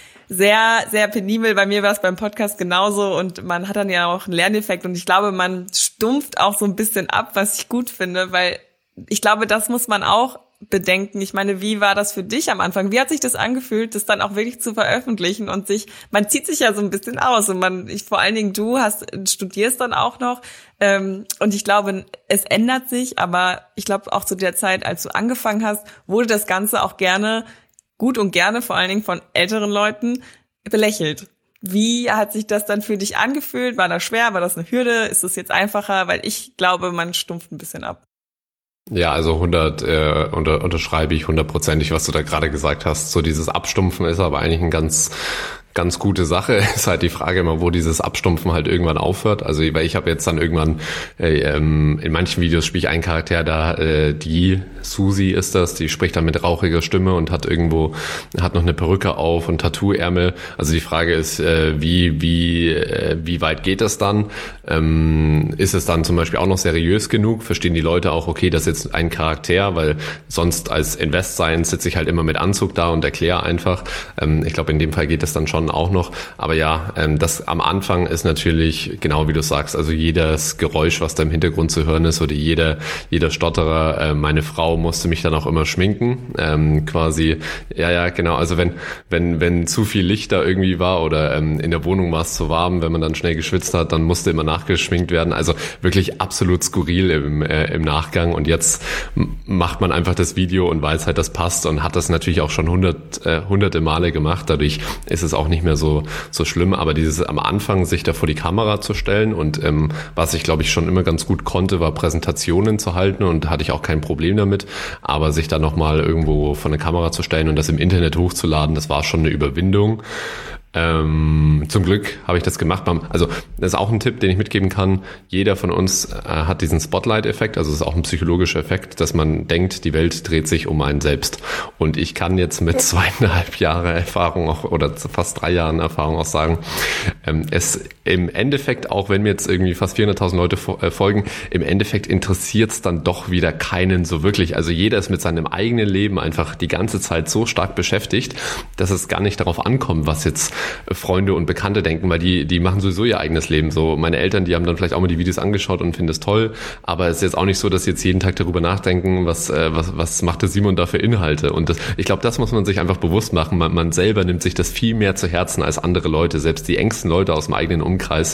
sehr, sehr penibel. Bei mir war es beim Podcast genauso und man hat dann ja auch einen Lerneffekt und ich glaube, man stumpft auch so ein bisschen ab, was ich gut finde, weil ich glaube, das muss man auch bedenken. Ich meine, wie war das für dich am Anfang? Wie hat sich das angefühlt, das dann auch wirklich zu veröffentlichen und sich, man zieht sich ja so ein bisschen aus und man, ich, vor allen Dingen du hast, studierst dann auch noch, ähm, und ich glaube, es ändert sich, aber ich glaube auch zu der Zeit, als du angefangen hast, wurde das Ganze auch gerne, gut und gerne vor allen Dingen von älteren Leuten belächelt. Wie hat sich das dann für dich angefühlt? War das schwer? War das eine Hürde? Ist es jetzt einfacher? Weil ich glaube, man stumpft ein bisschen ab. Ja, also hundert äh, unter, unterschreibe ich hundertprozentig, was du da gerade gesagt hast. So dieses Abstumpfen ist aber eigentlich ein ganz ganz gute Sache. Ist halt die Frage immer, wo dieses Abstumpfen halt irgendwann aufhört. Also weil ich habe jetzt dann irgendwann äh, ähm, in manchen Videos spiele ich einen Charakter, da äh, die Susi ist das, die spricht dann mit rauchiger Stimme und hat irgendwo hat noch eine Perücke auf und Tattoo-Ärmel. Also die Frage ist, äh, wie wie äh, wie weit geht das dann? Ähm, ist es dann zum Beispiel auch noch seriös genug? Verstehen die Leute auch, okay, das ist jetzt ein Charakter, weil sonst als Invest Science sitze ich halt immer mit Anzug da und erkläre einfach. Ähm, ich glaube, in dem Fall geht das dann schon auch noch. Aber ja, ähm, das am Anfang ist natürlich, genau wie du sagst, also jedes Geräusch, was da im Hintergrund zu hören ist oder jeder jeder Stotterer, äh, meine Frau musste mich dann auch immer schminken, ähm, quasi, ja, ja, genau, also wenn wenn wenn zu viel Licht da irgendwie war oder ähm, in der Wohnung war es zu warm, wenn man dann schnell geschwitzt hat, dann musste immer nachgeschminkt werden, also wirklich absolut skurril im, äh, im Nachgang und jetzt macht man einfach das Video und weiß halt, das passt und hat das natürlich auch schon hundert, äh, hunderte Male gemacht, dadurch ist es auch auch nicht mehr so so schlimm, aber dieses am Anfang sich da vor die Kamera zu stellen und ähm, was ich glaube ich schon immer ganz gut konnte, war Präsentationen zu halten und hatte ich auch kein Problem damit, aber sich da nochmal irgendwo vor eine Kamera zu stellen und das im Internet hochzuladen, das war schon eine Überwindung. Ähm, zum Glück habe ich das gemacht. Also das ist auch ein Tipp, den ich mitgeben kann. Jeder von uns äh, hat diesen Spotlight-Effekt, also es ist auch ein psychologischer Effekt, dass man denkt, die Welt dreht sich um einen selbst. Und ich kann jetzt mit zweieinhalb Jahre Erfahrung auch, oder fast drei Jahren Erfahrung auch sagen, ähm, es im Endeffekt, auch wenn mir jetzt irgendwie fast vierhunderttausend Leute fo- äh, folgen, im Endeffekt interessiert es dann doch wieder keinen so wirklich. Also jeder ist mit seinem eigenen Leben einfach die ganze Zeit so stark beschäftigt, dass es gar nicht darauf ankommt, was jetzt Freunde und Bekannte denken, weil die die machen sowieso ihr eigenes Leben. So meine Eltern, die haben dann vielleicht auch mal die Videos angeschaut und finden es toll, aber es ist jetzt auch nicht so, dass sie jetzt jeden Tag darüber nachdenken, was äh, was was macht der Simon da für Inhalte. Und das, ich glaube, das muss man sich einfach bewusst machen. Man, man selber nimmt sich das viel mehr zu Herzen als andere Leute. Selbst die engsten Leute aus dem eigenen Umkreis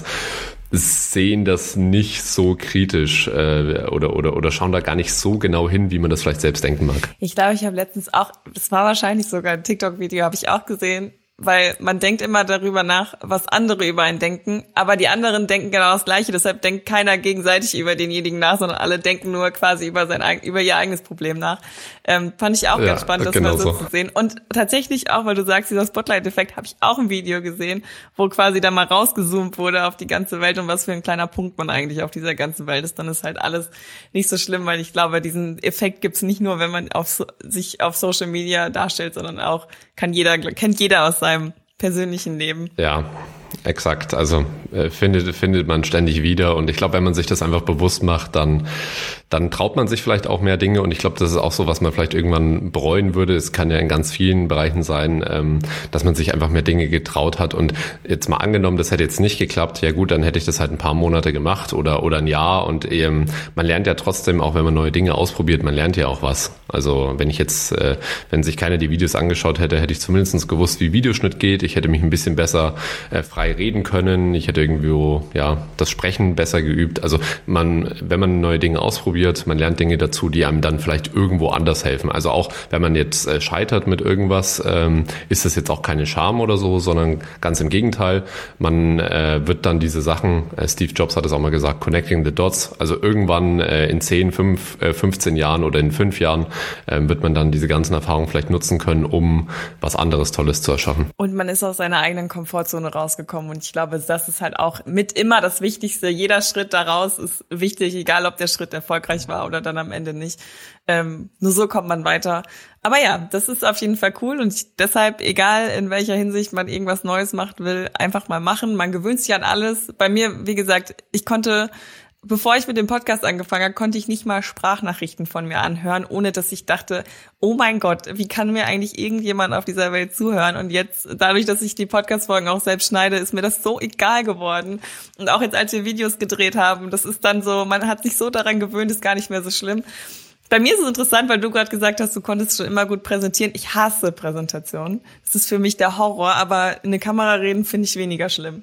sehen das nicht so kritisch äh, oder oder oder schauen da gar nicht so genau hin, wie man das vielleicht selbst denken mag. Ich glaube, ich habe letztens auch, das war wahrscheinlich sogar ein TikTok-Video, habe ich auch gesehen, weil man denkt immer darüber nach, was andere über einen denken, aber die anderen denken genau das Gleiche, deshalb denkt keiner gegenseitig über denjenigen nach, sondern alle denken nur quasi über sein über ihr eigenes Problem nach. Ähm, fand ich auch ja, ganz spannend, das genau mal so, so zu sehen. Und tatsächlich auch, weil du sagst, dieser Spotlight-Effekt, habe ich auch ein Video gesehen, wo quasi da mal rausgezoomt wurde auf die ganze Welt und was für ein kleiner Punkt man eigentlich auf dieser ganzen Welt ist. Dann ist halt alles nicht so schlimm, weil ich glaube, diesen Effekt gibt's nicht nur, wenn man auf so, sich auf Social Media darstellt, sondern auch kann jeder kennt jeder aus seinem persönlichen Leben. Ja, exakt. Also äh, findet findet man ständig wieder und ich glaube, wenn man sich das einfach bewusst macht, dann dann traut man sich vielleicht auch mehr Dinge und ich glaube, das ist auch so, was man vielleicht irgendwann bereuen würde. Es kann ja in ganz vielen Bereichen sein, ähm, dass man sich einfach mehr Dinge getraut hat und jetzt mal angenommen, das hätte jetzt nicht geklappt, ja gut, dann hätte ich das halt ein paar Monate gemacht oder oder ein Jahr und ähm, man lernt ja trotzdem, auch wenn man neue Dinge ausprobiert, man lernt ja auch was. Also wenn ich jetzt, äh, wenn sich keiner die Videos angeschaut hätte, hätte ich zumindest gewusst, wie Videoschnitt geht. Ich hätte mich ein bisschen besser äh, frei reden können. Ich hätte irgendwie ja das Sprechen besser geübt. Also man, wenn man neue Dinge ausprobiert, man lernt Dinge dazu, die einem dann vielleicht irgendwo anders helfen. Also auch wenn man jetzt äh, scheitert mit irgendwas, ähm, ist das jetzt auch keine Scham oder so, sondern ganz im Gegenteil. Man äh, wird dann diese Sachen, äh, Steve Jobs hat es auch mal gesagt, connecting the dots. Also irgendwann äh, in zehn, fünf, äh, fünfzehn Jahren oder in fünf Jahren äh, wird man dann diese ganzen Erfahrungen vielleicht nutzen können, um was anderes Tolles zu erschaffen. Und man ist aus seiner eigenen Komfortzone rausgekommen und ich glaube, das ist halt auch mit immer das Wichtigste. Jeder Schritt daraus ist wichtig, egal ob der Schritt erfolgreich war oder dann am Ende nicht. Ähm, nur so kommt man weiter. Aber ja, das ist auf jeden Fall cool und ich, deshalb, egal in welcher Hinsicht man irgendwas Neues macht will, einfach mal machen. Man gewöhnt sich an alles. Bei mir, wie gesagt, ich konnte Bevor ich mit dem Podcast angefangen habe, konnte ich nicht mal Sprachnachrichten von mir anhören, ohne dass ich dachte, oh mein Gott, wie kann mir eigentlich irgendjemand auf dieser Welt zuhören? Und jetzt, dadurch, dass ich die Podcast-Folgen auch selbst schneide, ist mir das so egal geworden. Und auch jetzt, als wir Videos gedreht haben, das ist dann so, man hat sich so daran gewöhnt, ist gar nicht mehr so schlimm. Bei mir ist es interessant, weil du gerade gesagt hast, du konntest schon immer gut präsentieren. Ich hasse Präsentationen. Das ist für mich der Horror, aber in eine Kamera reden finde ich weniger schlimm.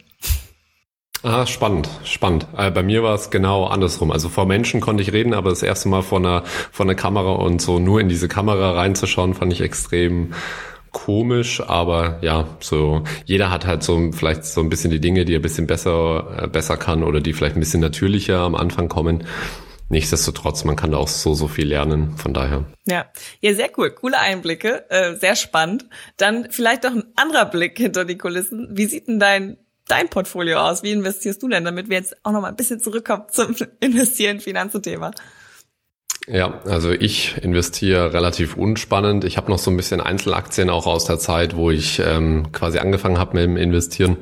Ah, spannend, spannend. Äh, bei mir war es genau andersrum. Also vor Menschen konnte ich reden, aber das erste Mal vor einer, vor einer Kamera und so nur in diese Kamera reinzuschauen, fand ich extrem komisch, aber ja, so jeder hat halt so vielleicht so ein bisschen die Dinge, die er ein bisschen besser, äh, besser kann oder die vielleicht ein bisschen natürlicher am Anfang kommen. Nichtsdestotrotz, man kann da auch so, so viel lernen, von daher. Ja, ja, sehr cool. Coole Einblicke, äh, sehr spannend. Dann vielleicht noch ein anderer Blick hinter die Kulissen. Wie sieht denn dein dein Portfolio aus? Wie investierst du denn, damit wir jetzt auch noch mal ein bisschen zurückkommen zum Investieren, Finanzen-Thema? Ja, also ich investiere relativ unspannend. Ich habe noch so ein bisschen Einzelaktien auch aus der Zeit, wo ich ähm, quasi angefangen habe mit dem Investieren.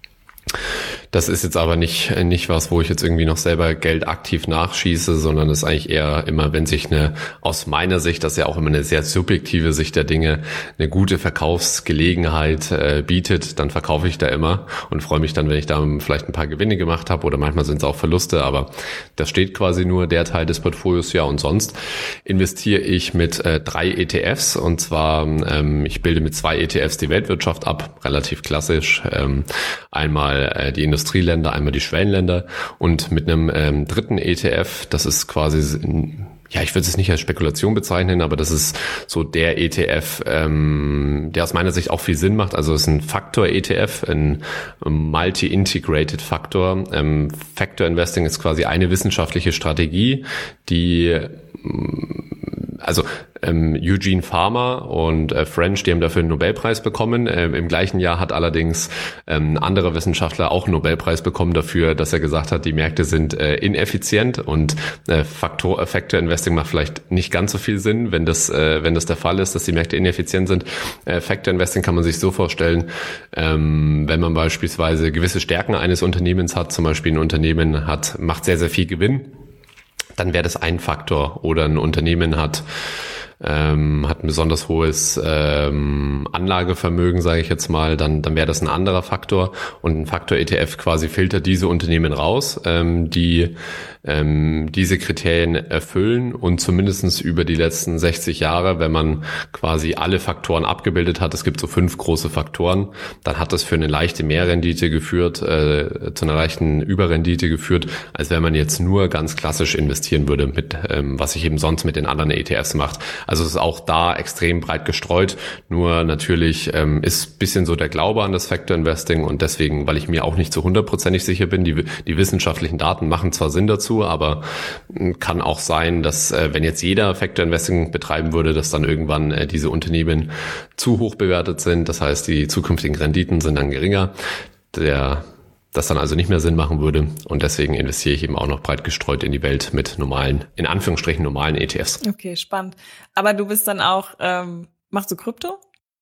Das ist jetzt aber nicht nicht was, wo ich jetzt irgendwie noch selber Geld aktiv nachschieße, sondern das ist eigentlich eher immer, wenn sich eine, aus meiner Sicht, das ist ja auch immer eine sehr subjektive Sicht der Dinge, eine gute Verkaufsgelegenheit äh, bietet, dann verkaufe ich da immer und freue mich dann, wenn ich da vielleicht ein paar Gewinne gemacht habe oder manchmal sind es auch Verluste, aber das steht quasi nur der Teil des Portfolios, ja, und sonst investiere ich mit äh, drei E T Fs und zwar, ähm, ich bilde mit zwei E T Fs die Weltwirtschaft ab, relativ klassisch, ähm, einmal äh, die Industrieländer, einmal die Schwellenländer und mit einem ähm, dritten E T F, das ist quasi ja, ich würde es nicht als Spekulation bezeichnen, aber das ist so der E T F, ähm, der aus meiner Sicht auch viel Sinn macht. Also es ist ein Faktor-E T F, ein Multi-Integrated Faktor. Ähm, Factor Investing ist quasi eine wissenschaftliche Strategie, die also ähm, Eugene Farmer und äh, French, die haben dafür einen Nobelpreis bekommen. Ähm, Im gleichen Jahr hat allerdings ähm, ein anderer Wissenschaftler auch einen Nobelpreis bekommen dafür, dass er gesagt hat, die Märkte sind äh, ineffizient und äh, Faktor, äh, Factor Investing macht vielleicht nicht ganz so viel Sinn, wenn das äh, wenn das der Fall ist, dass die Märkte ineffizient sind. Äh, Factor Investing kann man sich so vorstellen, ähm, wenn man beispielsweise gewisse Stärken eines Unternehmens hat, zum Beispiel ein Unternehmen hat macht sehr, sehr viel Gewinn, dann wäre das ein Faktor. Oder ein Unternehmen hat ähm, hat ein besonders hohes ähm, Anlagevermögen, sage ich jetzt mal, dann dann wäre das ein anderer Faktor. Und ein Faktor-E T F quasi filtert diese Unternehmen raus, ähm, die ähm, diese Kriterien erfüllen und zumindestens über die letzten sechzig Jahre, wenn man quasi alle Faktoren abgebildet hat, es gibt so fünf große Faktoren, dann hat das für eine leichte Mehrrendite geführt, äh, zu einer leichten Überrendite geführt, als wenn man jetzt nur ganz klassisch investieren würde, mit ähm, was sich eben sonst mit den anderen E T Fs macht. Also es ist auch da extrem breit gestreut, nur natürlich ähm, ist bisschen so der Glaube an das Factor Investing und deswegen, weil ich mir auch nicht zu hundertprozentig sicher bin, die, die wissenschaftlichen Daten machen zwar Sinn dazu, aber kann auch sein, dass äh, wenn jetzt jeder Factor Investing betreiben würde, dass dann irgendwann äh, diese Unternehmen zu hoch bewertet sind. Das heißt, die zukünftigen Renditen sind dann geringer, der das dann also nicht mehr Sinn machen würde. Und deswegen investiere ich eben auch noch breit gestreut in die Welt mit normalen, in Anführungsstrichen normalen E T Fs. Okay, spannend. Aber du bist dann auch, ähm, machst du Krypto?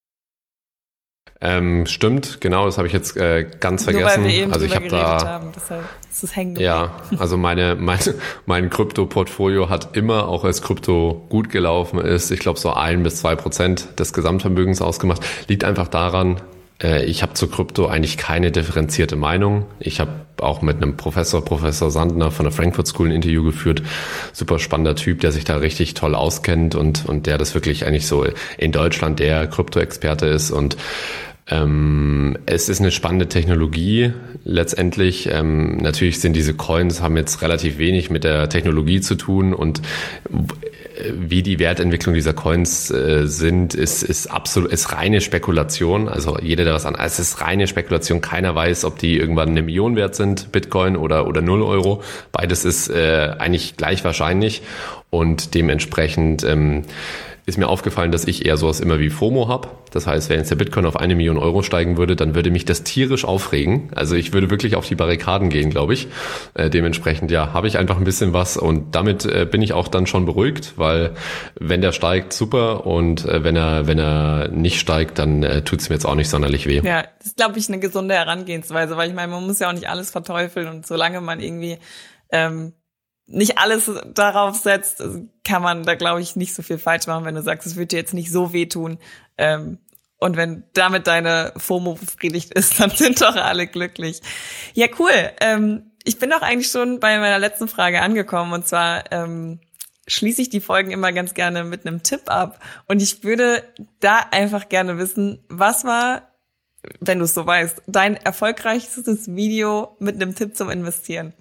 Ähm, stimmt, genau, das habe ich jetzt äh, ganz Nur vergessen. Weil wir eben also ich habe da haben, deshalb ist es hängen geblieben. Ja, also meine meine mein Krypto-Portfolio hat immer, auch als Krypto gut gelaufen ist, ich glaube so ein bis zwei Prozent des Gesamtvermögens ausgemacht. Liegt einfach daran, äh, ich habe zu Krypto eigentlich keine differenzierte Meinung. Ich habe auch mit einem Professor, Professor Sandner von der Frankfurt School ein Interview geführt. Super spannender Typ, der sich da richtig toll auskennt und und der das wirklich eigentlich so in Deutschland der Krypto-Experte ist und Ähm, es ist eine spannende Technologie letztendlich. Ähm, natürlich sind diese Coins, haben jetzt relativ wenig mit der Technologie zu tun und wie die Wertentwicklung dieser Coins äh, sind, ist, ist absolut, ist reine Spekulation. Also jeder, der was an, es ist reine Spekulation. Keiner weiß, ob die irgendwann eine Million wert sind, Bitcoin oder, oder null Euro. Beides ist äh, eigentlich gleich wahrscheinlich und dementsprechend, ähm, ist mir aufgefallen, dass ich eher sowas immer wie FOMO habe. Das heißt, wenn jetzt der Bitcoin auf eine Million Euro steigen würde, dann würde mich das tierisch aufregen. Also ich würde wirklich auf die Barrikaden gehen, glaube ich. Äh, dementsprechend, ja, habe ich einfach ein bisschen was und damit äh, bin ich auch dann schon beruhigt, weil wenn der steigt, super und äh, wenn er wenn er nicht steigt, dann äh, tut es mir jetzt auch nicht sonderlich weh. Ja, das ist, glaube ich, eine gesunde Herangehensweise, weil ich meine, man muss ja auch nicht alles verteufeln und solange man irgendwie ähm, nicht alles darauf setzt, kann man da, glaube ich, nicht so viel falsch machen, wenn du sagst, es wird dir jetzt nicht so wehtun. Ähm, und wenn damit deine FOMO befriedigt ist, dann sind doch alle glücklich. Ja, cool. Ähm, ich bin doch eigentlich schon bei meiner letzten Frage angekommen. Und zwar ähm, schließe ich die Folgen immer ganz gerne mit einem Tipp ab. Und ich würde da einfach gerne wissen, was war, wenn du es so weißt, dein erfolgreichstes Video mit einem Tipp zum Investieren?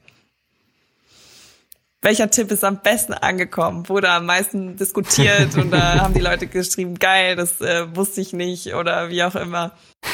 Welcher Tipp ist am besten angekommen? Wurde am meisten diskutiert und da haben die Leute geschrieben, geil, das äh, wusste ich nicht oder wie auch immer.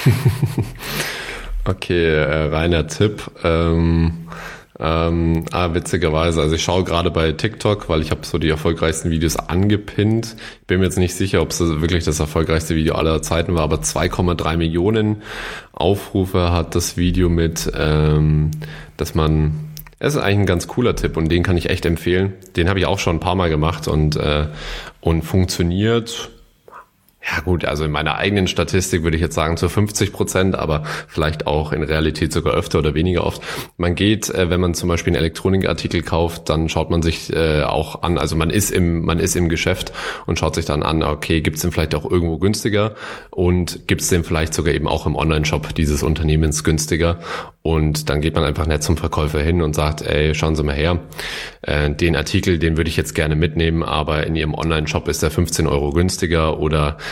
Okay, äh, reiner Tipp. Ähm, ähm, ah, witzigerweise, also ich schaue gerade bei TikTok, weil ich habe so die erfolgreichsten Videos angepinnt. Ich bin mir jetzt nicht sicher, ob es wirklich das erfolgreichste Video aller Zeiten war, aber zwei Komma drei Millionen Aufrufe hat das Video mit, ähm, dass man... Es ist eigentlich ein ganz cooler Tipp und den kann ich echt empfehlen. Den habe ich auch schon ein paar Mal gemacht und äh, und funktioniert. Ja gut, also in meiner eigenen Statistik würde ich jetzt sagen zu fünfzig Prozent, aber vielleicht auch in Realität sogar öfter oder weniger oft. Man geht, äh, wenn man zum Beispiel einen Elektronikartikel kauft, dann schaut man sich äh, auch an, also man ist im man ist im Geschäft und schaut sich dann an, okay, gibt's den vielleicht auch irgendwo günstiger und gibt's den vielleicht sogar eben auch im Online-Shop dieses Unternehmens günstiger und dann geht man einfach nett zum Verkäufer hin und sagt, ey, schauen Sie mal her, äh, den Artikel, den würde ich jetzt gerne mitnehmen, aber in Ihrem Online-Shop ist der fünfzehn Euro günstiger oder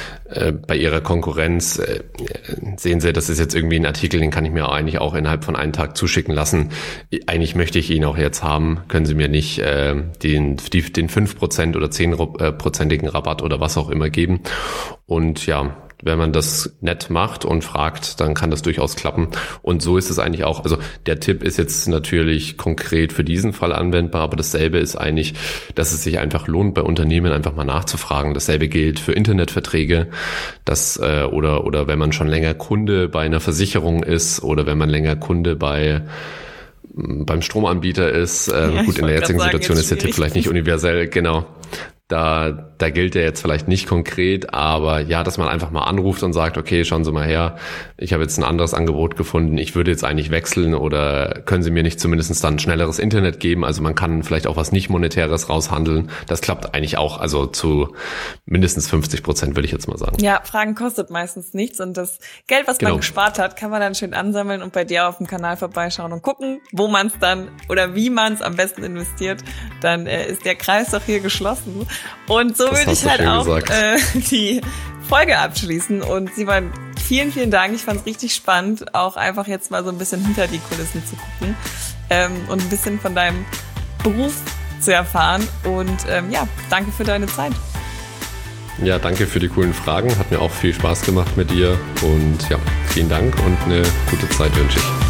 äh, bei ihrer Konkurrenz äh, sehen Sie, das ist jetzt irgendwie ein Artikel, den kann ich mir eigentlich auch innerhalb von einem Tag zuschicken lassen. Eigentlich möchte ich ihn auch jetzt haben. Können Sie mir nicht äh, den, die, den fünf Prozent oder zehn Prozentigen Rabatt oder was auch immer geben? Und ja, wenn man das nett macht und fragt, dann kann das durchaus klappen. Und so ist es eigentlich auch. Also der Tipp ist jetzt natürlich konkret für diesen Fall anwendbar, aber dasselbe ist eigentlich, dass es sich einfach lohnt, bei Unternehmen einfach mal nachzufragen. Dasselbe gilt für Internetverträge, dass, äh, oder, oder wenn man schon länger Kunde bei einer Versicherung ist oder wenn man länger Kunde bei beim Stromanbieter ist. Äh, ja, gut, in der jetzigen sagen, Situation ist der schwierig. Tipp vielleicht nicht universell, genau. Da, da gilt der jetzt vielleicht nicht konkret, aber ja, dass man einfach mal anruft und sagt, okay, schauen Sie mal her, ich habe jetzt ein anderes Angebot gefunden, ich würde jetzt eigentlich wechseln oder können Sie mir nicht zumindest dann schnelleres Internet geben? Also man kann vielleicht auch was Nicht-Monetäres raushandeln. Das klappt eigentlich auch, also zu mindestens fünfzig Prozent würde ich jetzt mal sagen. Ja, Fragen kostet meistens nichts und das Geld, was Genau. man gespart hat, kann man dann schön ansammeln und bei dir auf dem Kanal vorbeischauen und gucken, wo man es dann oder wie man es am besten investiert. Dann äh, ist der Kreis doch hier geschlossen. Und so Das würde hast ich du halt schön auch gesagt. äh, die Folge abschließen. Und Simon, vielen, vielen Dank. Ich fand es richtig spannend, auch einfach jetzt mal so ein bisschen hinter die Kulissen zu gucken ähm, und ein bisschen von deinem Beruf zu erfahren. Und ähm, ja, danke für deine Zeit. Ja, danke für die coolen Fragen. Hat mir auch viel Spaß gemacht mit dir und ja, vielen Dank und eine gute Zeit wünsche ich.